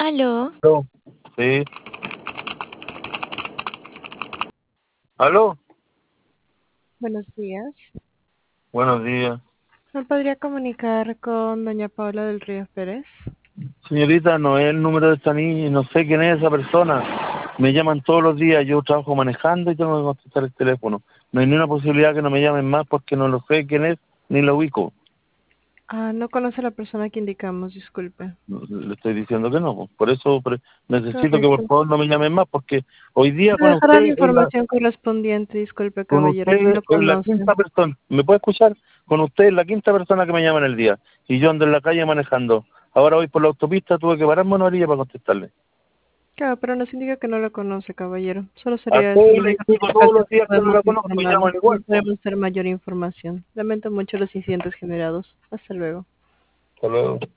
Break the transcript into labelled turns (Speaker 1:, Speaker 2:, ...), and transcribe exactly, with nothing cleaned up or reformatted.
Speaker 1: Aló.
Speaker 2: Aló. Sí. ¿Aló?
Speaker 3: Buenos días.
Speaker 2: Buenos días.
Speaker 3: ¿Me podría comunicar con doña Paula del Río Pérez?
Speaker 2: Señorita, no es el número de esta niña, no sé quién es esa persona. Me llaman todos los días, yo trabajo manejando y tengo que contestar el teléfono. No hay ni una posibilidad que no me llamen más porque no lo sé quién es ni lo ubico.
Speaker 3: Ah, no conoce a la persona que indicamos, disculpe.
Speaker 2: Le estoy diciendo que no, pues. Por eso pre- necesito que por
Speaker 3: Correcto.
Speaker 2: favor no me llamen más porque hoy día
Speaker 3: Se
Speaker 2: con
Speaker 3: dejará la
Speaker 2: usted es la,
Speaker 3: información correspondiente, disculpe,
Speaker 2: con
Speaker 3: caballero, no
Speaker 2: usted
Speaker 3: lo
Speaker 2: es la
Speaker 3: conoce.
Speaker 2: quinta persona. ¿Me puede escuchar? Con usted es la quinta persona que me llama en el día. Y yo ando en la calle manejando. Ahora voy por la autopista, tuve que pararme una orilla para contestarle.
Speaker 3: Claro, pero nos indica que no lo conoce, caballero. Solo
Speaker 2: A
Speaker 3: sería eso
Speaker 2: todos
Speaker 3: la
Speaker 2: les
Speaker 3: única
Speaker 2: digo todos
Speaker 3: notificación
Speaker 2: los
Speaker 3: que
Speaker 2: días que no
Speaker 3: podemos
Speaker 2: la conozco, me
Speaker 3: informarle.
Speaker 2: llaman
Speaker 3: No
Speaker 2: igual, pues.
Speaker 3: podemos dar mayor información. Lamento mucho los incidentes generados. Hasta luego.
Speaker 2: Hasta luego.